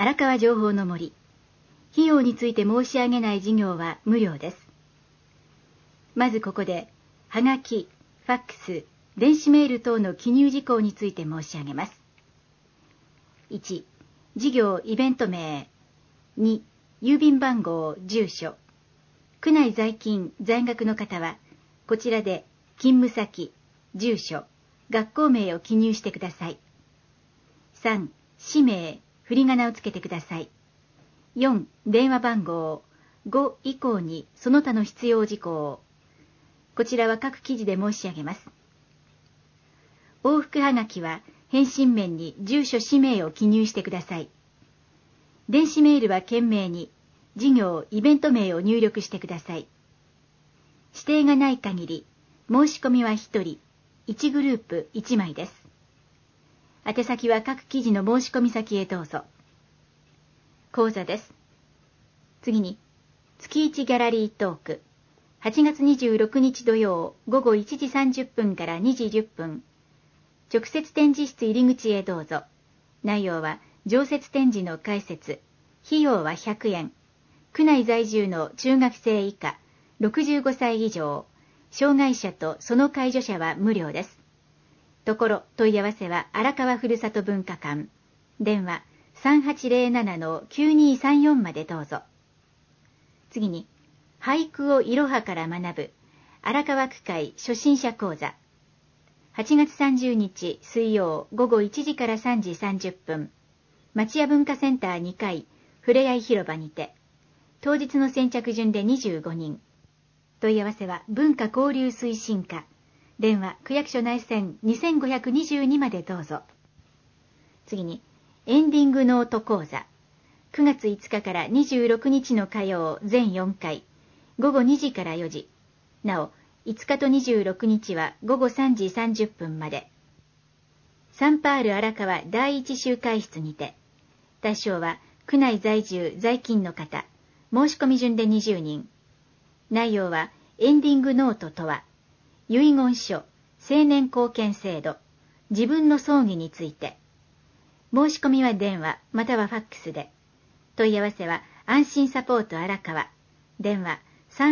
荒川情報の森。費用について申し上げない事業は無料です。まずここで、はがき、ファックス、電子メール等の記入事項について申し上げます。1、事業イベント名。2、郵便番号、住所。区内在勤、在学の方は、こちらで勤務先、住所、学校名を記入してください。3、氏名、振り仮名をつけてください。4、電話番号。5以降にその他の必要事項。こちらは各記事で申し上げます。往復はがきは返信面に住所氏名を記入してください。電子メールは件名に事業イベント名を入力してください。指定がない限り申し込みは1人、1グループ1枚です。宛先は各記事の申し込み先へどうぞ。講座です。次に、月1ギャラリートーク。8月26日土曜午後1時30分から2時10分。直接展示室入り口へどうぞ。内容は常設展示の解説。費用は100円。区内在住の中学生以下、65歳以上、障害者とその介助者は無料です。ところ、問い合わせは荒川ふるさと文化館。電話3807-9234までどうぞ。次に、俳句をいろはから学ぶ荒川区会初心者講座。8月30日水曜午後1時から3時30分。町屋文化センター2階ふれあい広場にて。当日の先着順で25人。問い合わせは文化交流推進課。電話区役所内線2522までどうぞ。次に、エンディングノート講座。9月5日から26日の火曜全4回。午後2時から4時。なお、5日と26日は午後3時30分まで。サンパール荒川第一集会室にて。対象は区内在住在勤の方。申し込み順で20人。内容はエンディングノートとは、遺言書、成年後見制度、自分の葬儀について。申し込みは電話またはファックスで。問い合わせは安心サポート荒川。電話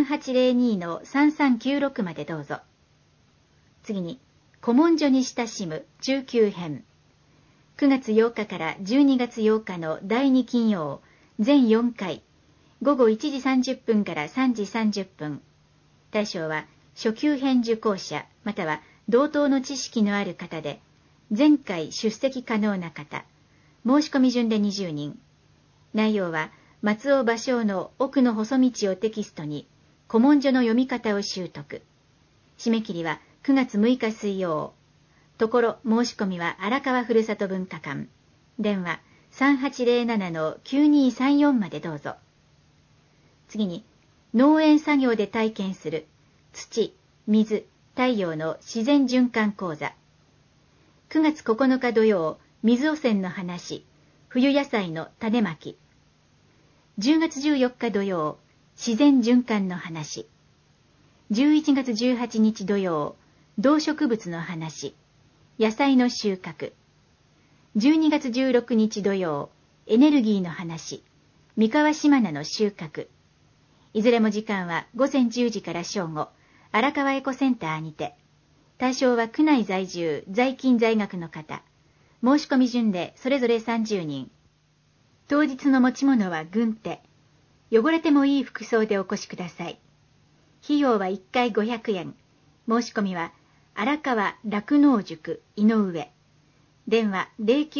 3802-3396までどうぞ。次に、古文書に親しむ中級編。9月8日から12月8日の第2金曜、全4回。午後1時30分から3時30分。対象は初級編受講者または同等の知識のある方で、前回出席可能な方。申し込み順で20人。内容は松尾芭蕉の奥の細道をテキストに古文書の読み方を習得。締め切りは9月6日水曜。ところ申し込みは荒川ふるさと文化館。電話3807-9234までどうぞ。次に、農園作業で体験する土、水、太陽の自然循環講座。9月9日土曜、水汚染の話、冬野菜の種まき。10月14日土曜、自然循環の話。11月18日土曜、動植物の話、野菜の収穫。12月16日土曜、エネルギーの話、三河島菜の収穫。いずれも時間は午前10時から正午、荒川エコセンターにて。対象は区内在住、在勤在学の方。申し込み順でそれぞれ30人。当日の持ち物は軍手。汚れてもいい服装でお越しください。費用は1回500円。申し込みは荒川酪農塾井上。電話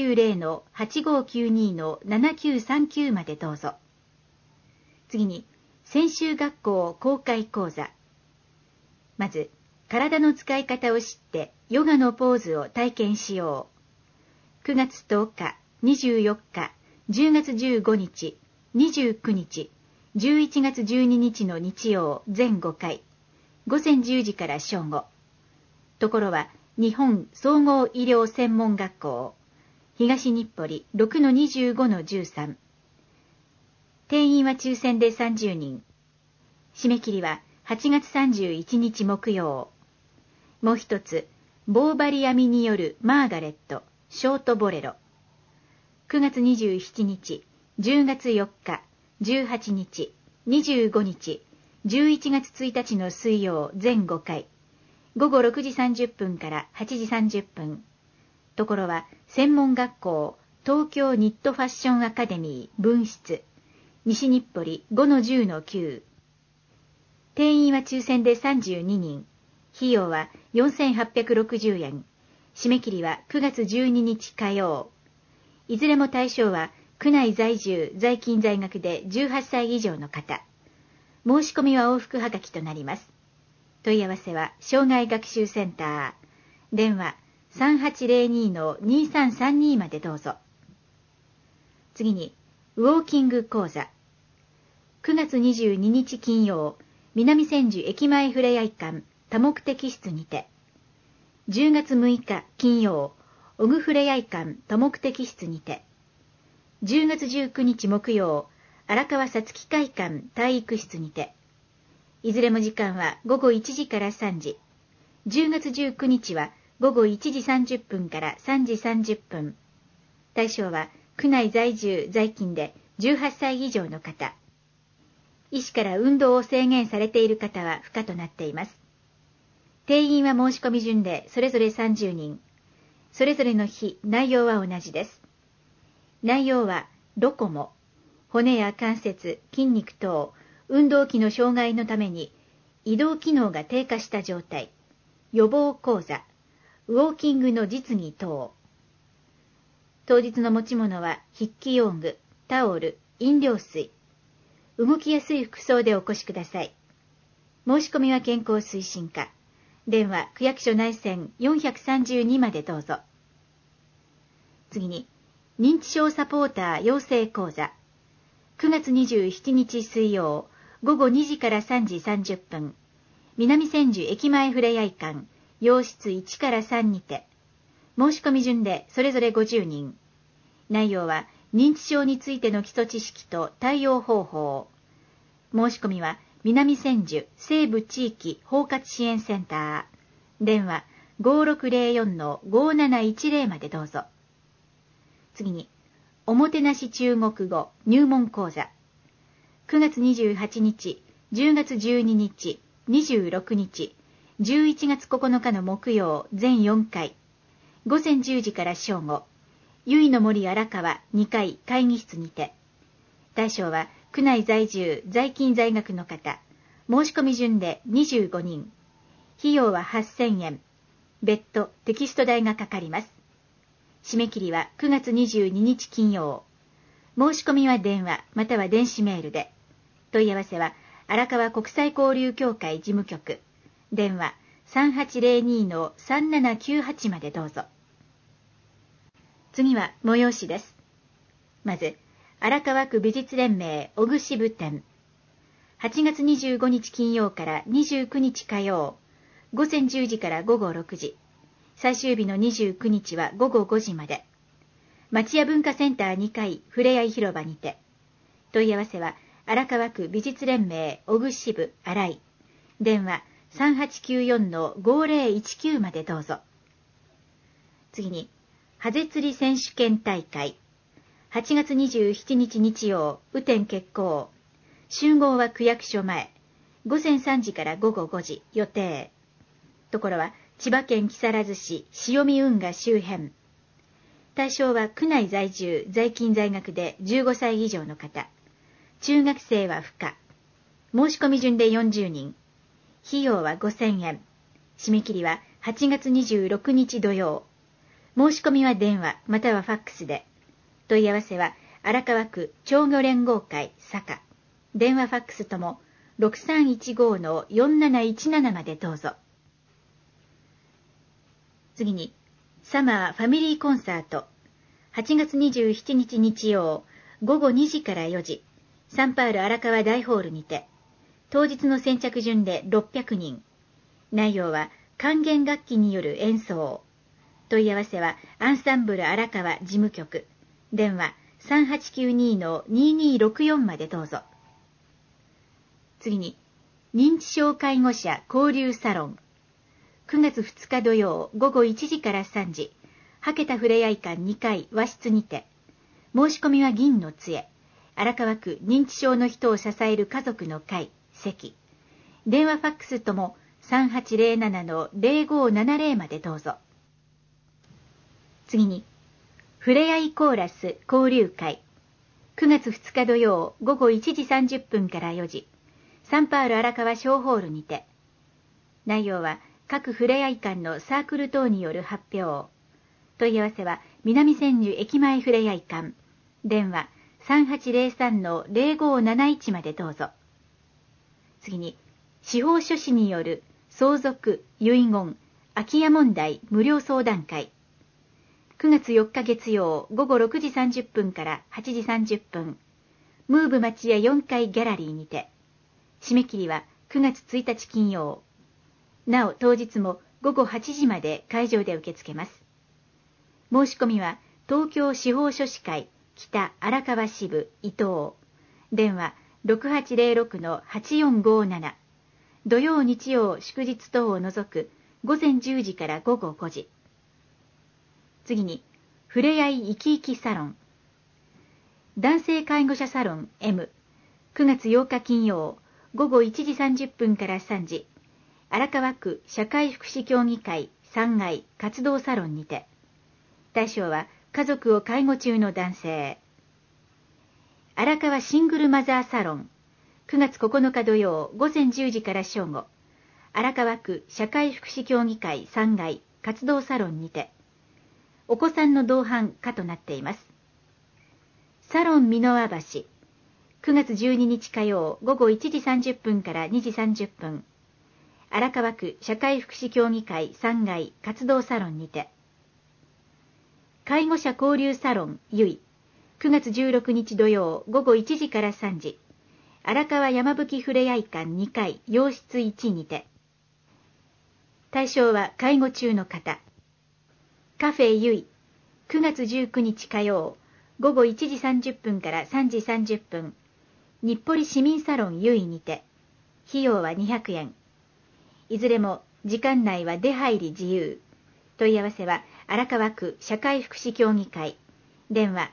090-8592-7939までどうぞ。次に、専修学校公開講座。まず、体の使い方を知ってヨガのポーズを体験しよう。9月10日、24日、10月15日、29日、11月12日の日曜全5回。午前10時から正午。ところは、日本総合医療専門学校。東日暮里 6-25-13。定員は抽選で30人。締め切りは8月31日木曜。もう一つ、ボーバリアミによるマーガレット、ショートボレロ。9月27日、 10月4日、18日、25日、11月1日の水曜全5回、午後6時30分から8時30分。ところは、専門学校、東京ニットファッションアカデミー分室、西日暮里 5-10-9。定員は抽選で32人。費用は4860円。締め切りは9月12日火曜。いずれも対象は、区内在住、在勤在学で18歳以上の方。申し込みは往復はがきとなります。問い合わせは、障害学習センター。電話、3802-2332までどうぞ。次に、ウォーキング講座。9月22日金曜、南千住駅前ふれあい館多目的室にて。10月6日金曜、小具ふれあい館多目的室にて。10月19日木曜、荒川さつき会館体育室にて。いずれも時間は午後1時から3時。10月19日は午後1時30分から3時30分。対象は区内在住在勤で18歳以上の方。医師から運動を制限されている方は不可となっています。定員は申し込み順でそれぞれ30人。それぞれの日、内容は同じです。内容はドコモ、骨や関節、筋肉等、運動器の障害のために移動機能が低下した状態、予防講座、ウォーキングの実技等。当日の持ち物は筆記用具、タオル、飲料水。動きやすい服装でお越しください。申し込みは健康推進課。電話区役所内線432までどうぞ。次に、認知症サポーター養成講座。9月27日水曜、午後2時から3時30分。南千住駅前ふれあい館、洋室1から3にて。申し込み順でそれぞれ50人。内容は、認知症についての基礎知識と対応方法。申し込みは、南千住西部地域包括支援センター。電話 5604-5710 までどうぞ。次に、おもてなし中国語入門講座。9月28日、10月12日、26日、11月9日の木曜全4回。午前10時から正午。由比の森荒川2階会議室にて。対象は区内在住在勤在学の方。申し込み順で25人。費用は8000円。別途テキスト代がかかります。締め切りは9月22日金曜。申し込みは電話または電子メールで。問い合わせは荒川国際交流協会事務局。電話 3802-3798 までどうぞ。次は催しです。まず、荒川区美術連盟小具支部展。8月25日金曜から29日火曜。午前10時から午後6時。最終日の29日は午後5時まで。町屋文化センター2階ふれあい広場にて。問い合わせは荒川区美術連盟小具支部新井。電話 3894-5019 までどうぞ。次に、ハゼ釣り選手権大会。8月27日日曜、雨天決行。集合は区役所前。午前3時から午後5時予定。ところは千葉県木更津市塩見運河周辺。対象は区内在住在勤在学で15歳以上の方。中学生は不可。申し込み順で40人。費用は5000円。締め切りは8月26日土曜。申し込みは電話またはファックスで。問い合わせは荒川区町魚連合会坂。電話ファックスとも 6315-4717 までどうぞ。次に、サマーファミリーコンサート。8月27日日曜、午後2時から4時。サンパウロ荒川大ホールにて。当日の先着順で600人。内容は管弦楽器による演奏。問い合わせはアンサンブル荒川事務局。電話 3892-2264 までどうぞ。次に、認知症介護者交流サロン。9月2日土曜午後1時から3時。はけたふれあい館2階和室にて。申し込みは銀の杖。 荒川区認知症の人を支える家族の会、席。電話ファックスとも 3807-0570 までどうぞ。次に、ふれあいコーラス交流会。9月2日土曜午後1時30分から4時、サンパウロ荒川小ホールにて。内容は各ふれあい館のサークル等による発表。問い合わせは南千住駅前ふれあい館。電話3803-0571までどうぞ。次に、司法書士による相続、遺言、空き家問題無料相談会。9月4日月曜午後6時30分から8時30分、ムーブ町屋4階ギャラリーにて。締め切りは9月1日金曜。なお当日も午後8時まで会場で受け付けます。申し込みは東京司法書士会北荒川支部伊藤。電話6806-8457。土曜日曜祝日等を除く午前10時から午後5時。次に、ふれあい生き生きサロン。男性介護者サロン M。9月8日金曜、午後1時30分から3時、荒川区社会福祉協議会3階活動サロンにて。対象は家族を介護中の男性。荒川シングルマザーサロン。9月9日土曜午前10時から正午、荒川区社会福祉協議会3階活動サロンにて。お子さんの同伴可となっています。サロン美濃和橋。9月12日火曜午後1時30分から2時30分、荒川区社会福祉協議会3階活動サロンにて。介護者交流サロンゆい。9月16日土曜午後1時から3時、荒川山吹ふれあい館2階洋室1にて。対象は介護中の方。カフェゆい。9月19日火曜午後1時30分から3時30分、日暮里市民サロンゆいにて。費用は200円。いずれも時間内は出入り自由。問い合わせは荒川区社会福祉協議会。電話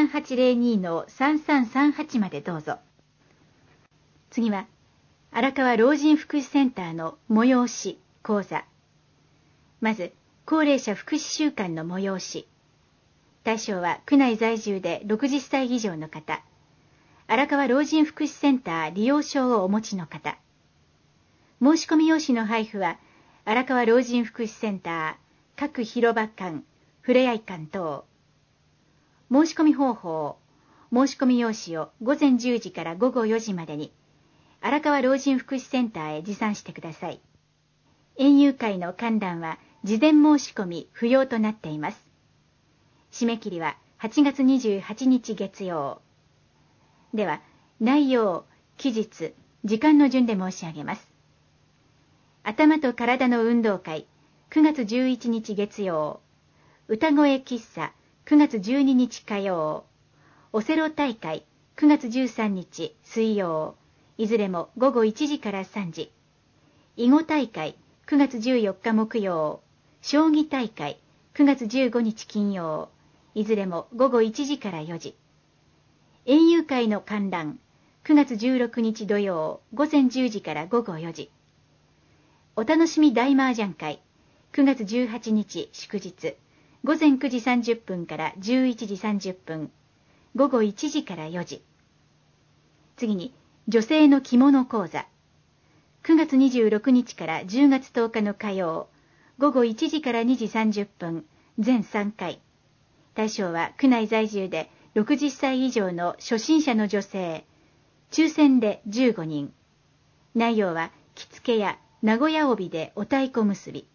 3802-3338までどうぞ。次は、荒川老人福祉センターの催し講座。まず、高齢者福祉週間の催し。対象は区内在住で60歳以上の方。荒川老人福祉センター利用証をお持ちの方。申し込み用紙の配布は、荒川老人福祉センター、各広場館、ふれあい館等。申し込み方法、申し込み用紙を午前10時から午後4時までに、荒川老人福祉センターへ持参してください。園遊会の観覧は事前申し込み不要となっています。締め切りは8月28日月曜。では、内容、期日、時間の順で申し上げます。頭と体の運動会、9月11日月曜。歌声喫茶、9月12日火曜。オセロ大会、9月13日水曜。いずれも午後1時から3時。囲碁大会、9月14日木曜。将棋大会、9月15日金曜。いずれも午後1時から4時。園遊会の観覧、9月16日土曜、午前10時から午後4時。お楽しみ大麻雀会、9月18日祝日、午前9時30分から11時30分、午後1時から4時。次に、女性の着物講座。9月26日から10月10日の火曜、午後1時から2時30分、全3回。対象は区内在住で60歳以上の初心者の女性。抽選で15人。内容は着付けや名古屋帯でお太鼓結び。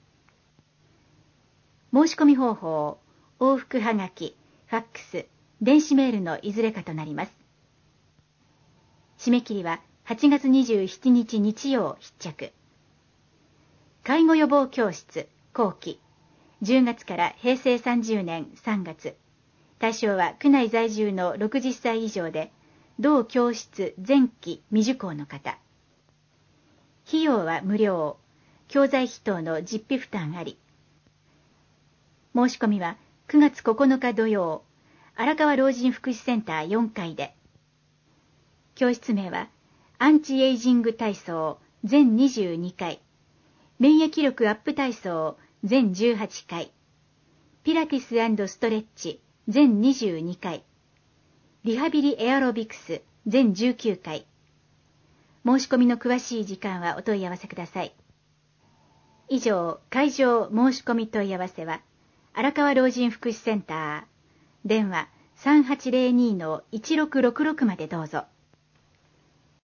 申し込み方法、往復はがき、ファックス、電子メールのいずれかとなります。締め切りは8月27日日曜必着。介護予防教室後期、10月から平成30年3月。対象は区内在住の60歳以上で、同教室前期未受講の方。費用は無料。教材費等の実費負担あり。申し込みは9月9日土曜、荒川老人福祉センター4階で。 教室名はアンチエイジング体操全22回、免疫力アップ体操全18回、ピラティス&ストレッチ全22回、リハビリエアロビクス全19回。申し込みの詳しい時間はお問い合わせください。以上、会場申し込み問い合わせは荒川老人福祉センター、電話3802-1666までどうぞ。